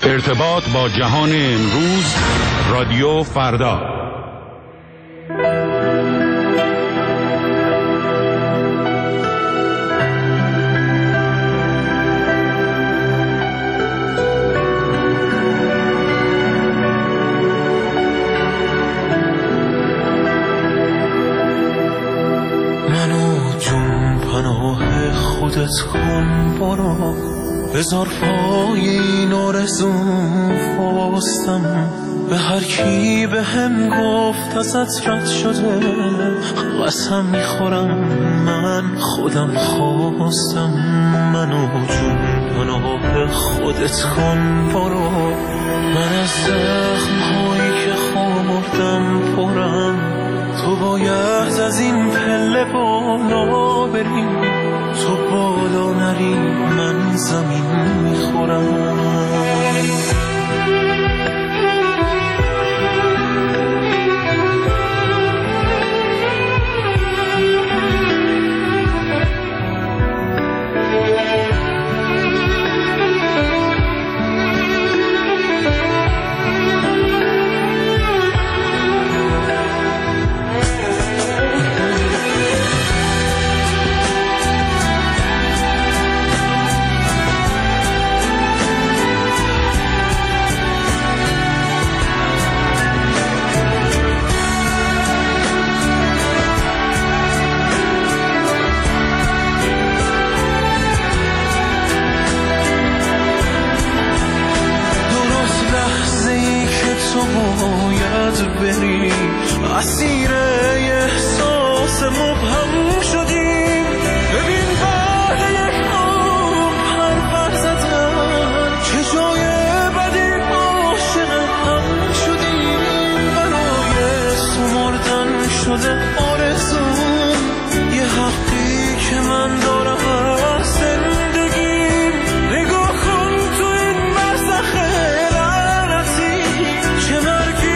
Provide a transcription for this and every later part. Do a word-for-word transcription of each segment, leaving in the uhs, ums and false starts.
ارتباط با جهان امروز، رادیو فردا. منو جون پناه خودت کن، برو بذار پای این آرزوم فاستم. به هر کی به هم گفت ازت رد شده، قسم میخورم من خودم خواستم. منو جون پناه خودت کن، برو من از زخم‌هایی که خوردم پرم. تو باید از این پله بالا بری، تو بالا نری من زمین میخورم. بری اسیر احساس مبهم شدیم. ببین بعد یک عمر حرف زدن چه جای بدی عاشق هم شدیم. برای سمردن شده آرزوم، یه حقی که من دارم از زندگیم. نگاه کن تو این برزخ لعنتی، چه مرگی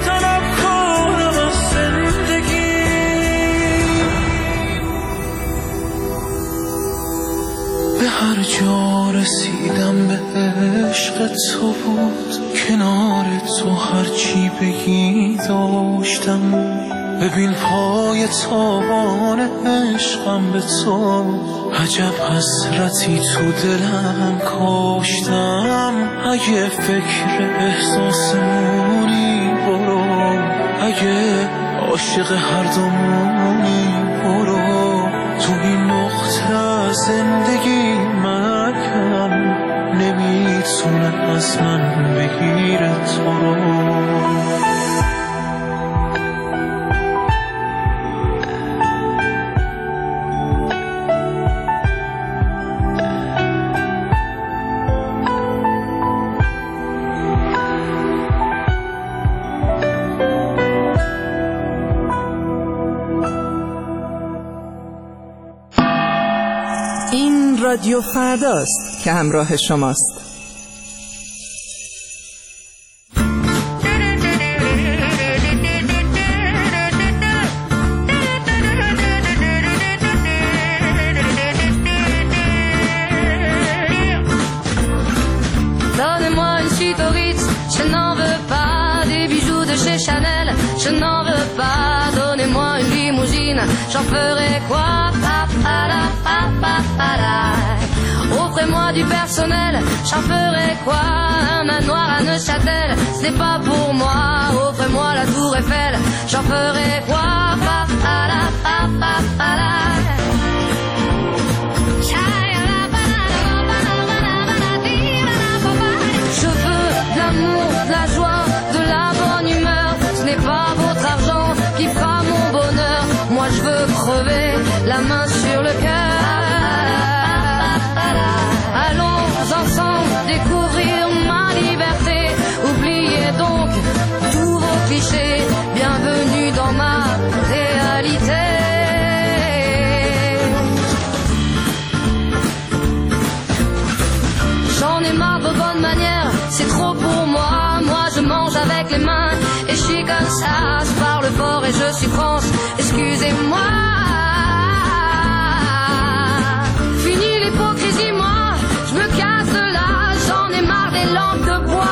هر جا رسیدم به عشق تو بود. کنار تو هرچی بگی داشتم. ببین پای تابان عشقم به تو، عجب حسرتی تو دلم کاشتم. اگه فکر احساسمونی برو، اگه عاشق هر دومونی برو. تو این نقطه زندگی مرکم نمیتونه از من بگیره تو رو. رادیو فرداست که همراه شماست. Donnez-moi une suite au Ritz, je n'en veux pas. Des bijoux de chez Chanel, je n'en veux pas. Donnez-moi une limousine, j'en ferai quoi? Offrez-moi du personnel, j'en ferai quoi? Un manoir à Neuchâtel, ce n'est pas pour moi. Offrez-moi la tour Eiffel, j'en ferai quoi? Je veux de l'amour, de la joie, de la bonne humeur. Ce n'est pas votre argent qui fera mon bonheur. Moi je veux crever la main sur le cœur. Allons ensemble découvrir ma liberté. Oubliez donc tous vos clichés. Bienvenue dans ma réalité. J'en ai marre de bonnes manières, c'est trop pour moi. Moi je mange avec les mains et je suis comme ça. Je parle fort et je suis France, excusez-moi. Fini l'hypocrisie, moi je me casse de là. J'en ai marre des lampes de bois.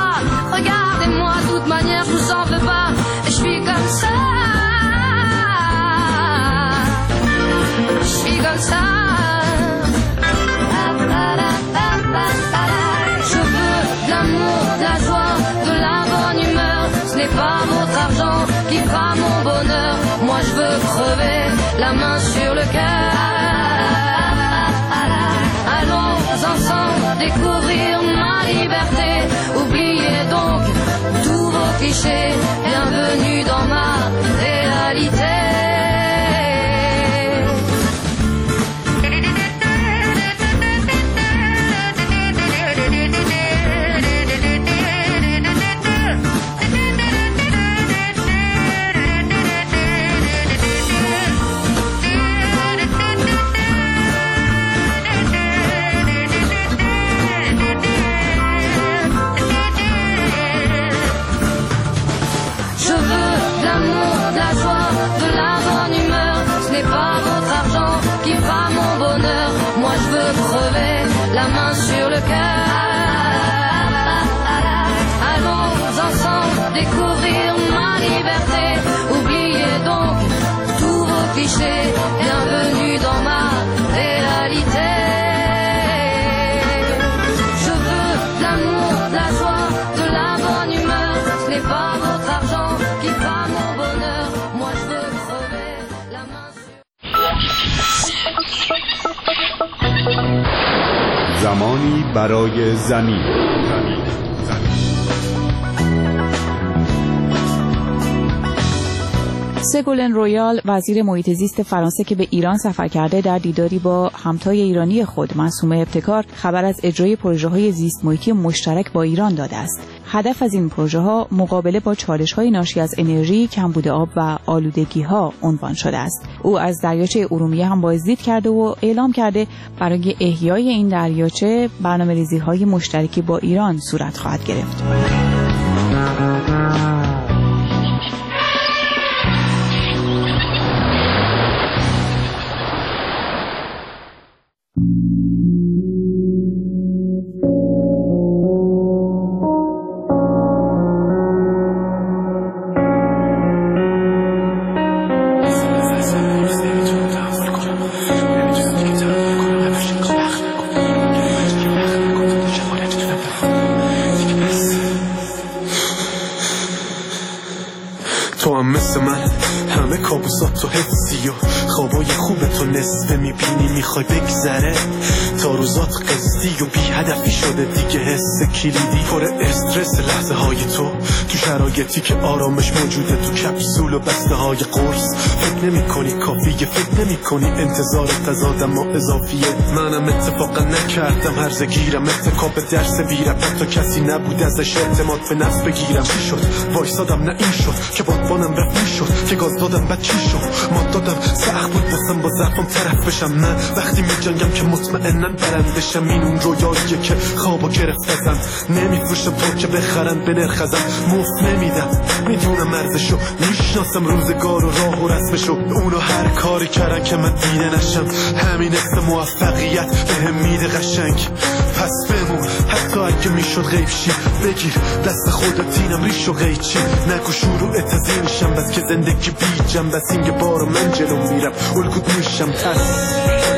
découvrir ma liberté. Oubliez donc tous vos clichés, bienvenue dans ma réalité. La main sur le cœur, allons ensemble découvrir ma liberté. Oubliez donc tous vos clichés, bienvenue dans ma réalité. Je veux de l'amour, de la joie, de la bonne humeur. Ce n'est pas votre argent qui fera mon bonheur. Moi je veux crever la main sur... زمانی برای زمین. سگولن رویال وزیر محیط زیست فرانسه که به ایران سفر کرده در دیداری با همتای ایرانی خود منصومه ابتکار خبر از اجرای پروژه‌های زیست محیطی مشترک با ایران داده است. هدف از این پروژه‌ها مقابله با چالش‌های ناشی از انرژی، کمبود آب و آلودگی‌ها عنوان شده است. او از دریاچه ارومیه هم بازدید کرده و اعلام کرده برای احیای این دریاچه برنامه‌ریزی‌های مشترکی با ایران صورت خواهد گرفت. تو هم مثل من همه کابوسات تو حسی و خوابای خوب تو نصفه میبینی میخوای بگذره تا روزات قصدی و بی هدفی شده دیگه حس کلیدی پر استرس لحظه های تو تو شرایطی که آرامش موجوده تو کپسول و بسته های قرص فکر نمی کنی کافیه فکر نمی کنی انتظار تضادم و اضافیه منم اتفاقا نکردم هرزه گیرم اتکاب درس بیرم حتی کسی نبود ازش اعتماد به نفس بگیرم چی شد وایسادم نه این شد که بادبانم رفت شد که گاز دادم بعد چی شد ما دادم سخت بود باسم با ضعفم طرف بشم من وقتی می جنگم که مطمئنن برندشم این اون رویاییه که خوابا گرفتم نمیفروشم تو که بخرن به نرخ ازم مفت نمیدم میدونم ارزشو میشناسم روزگار و راه و رسمشو اونو هر کاری کردن که من دیده نشم همین اسم موفقیت بهم میده قشنگ پس بمون حتی اگه میشد غیب شی بگیر دست خودت اینم ریش و قیچی نگو شروعت از اینشم بس که زندگی بیجم بس اینگه بارو من جلو میرم الگوت میشم تس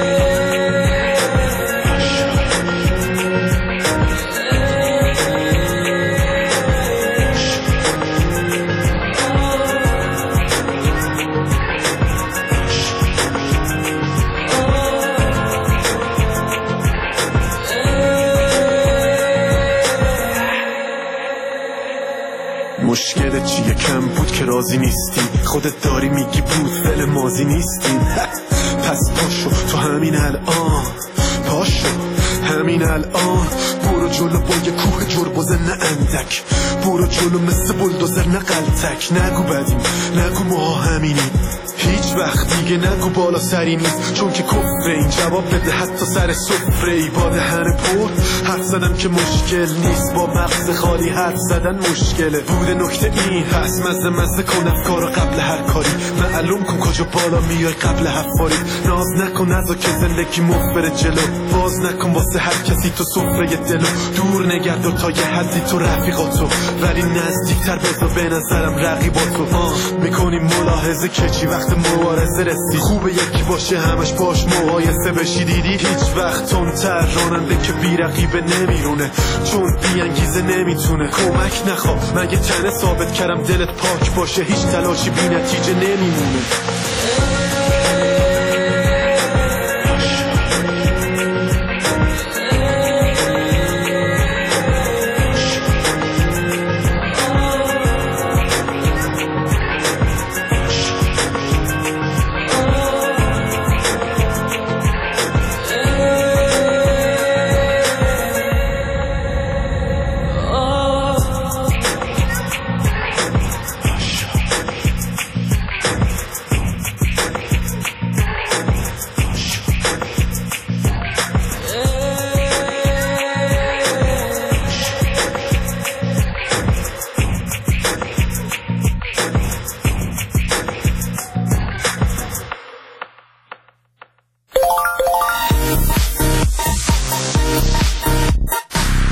مشکل چیه کم بود که راضی نیستی خودت داری میگی بود فعل ماضی نیستین پس پاشو تو همین الان پاشو همین الان برو جلو با یه کوه جربوزه نه اندک برو جلو مثل بلدوزر نه قلتک نگو بدیم نگو ما همینیم هیچ وقت دیگه نگو بالا سری نیست چون که کفره این جواب بده حتی سر سفره ای با دهن پر حرف زدم که مشکل نیست با مغز خالی حرف زدن مشکله بوده نکته این هست مزه مزه کن افکارو قبل هر کاری معلوم کن کجا بالا میای قبل حفاری ناز نکن نزا که زندگی مفبره جلو باز نکن واسه هر کسی تو سفره دلو دور نگرد و تا یه حدی تو رفیقاتو ولی نزدیکتر بذار به نظرم رقیباتو آه میکنی ملاحظه که چی وقت مبارزه رسی خوبه یکی باشه همش باش مقایسه بشی دیدی هیچ وقت تندتر راننده که بی رقیبه نمیرونه چون بی انگیزه نمیتونه کمک نخواه مگه تنه ثابت کردم دلت پاک باشه هیچ تلاشی بی نتیجه نمیمونه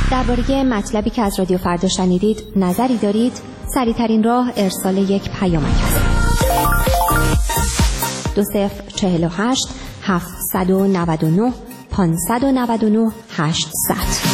درباره مطلبی که از رادیو فردا شنیدید نظری دارید؟ سریع‌ترین راه ارسال یک پیامک است. دو صفر چهل و هشت هفتصد و نود و نه پانصد و نود و نه هشتصد.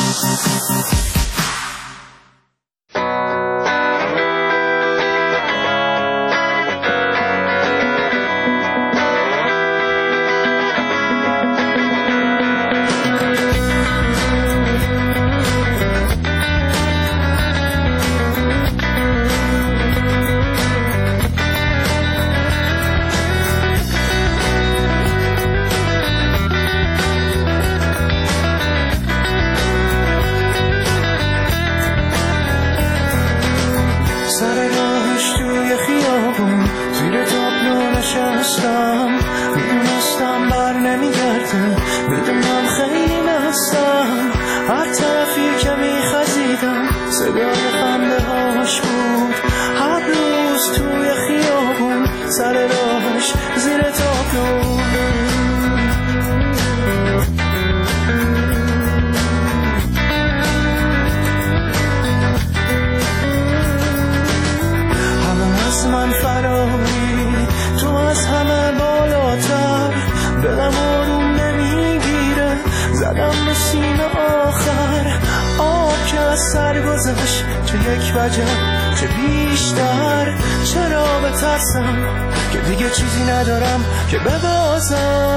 چه یک وجه چه بیشتر، چرا بترسم که دیگه چیزی ندارم که ببازم.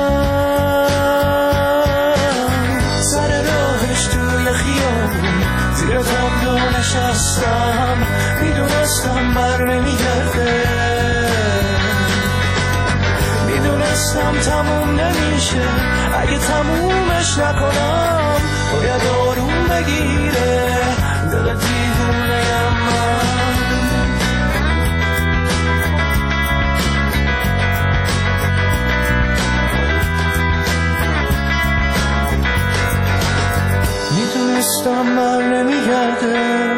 سر راهش توی خیابون زیر تابلو نشستم، میدونستم بر نمیگرده، میدونستم تموم نمیشه، اگه تمومش نکنم باید آروم بگیره دل دیوونه‌ام من. میتونستم بر نمیگرده،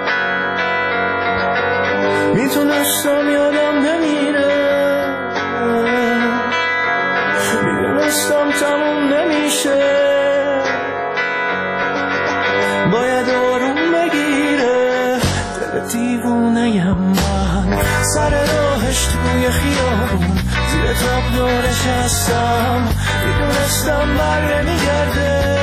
میتونستم یادم نمیره، میدونستم تموم نمیشه، باید آروم بگیره دل دیوونه‌ام من. سر راهش توی خیابون زیر تابلو نشستم، میدونستم بر نمیگرده،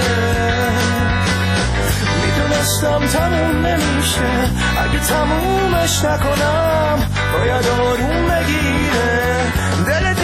میدونستم تموم نمیشه، اگه تمومش نکنم باید آروم بگیره دل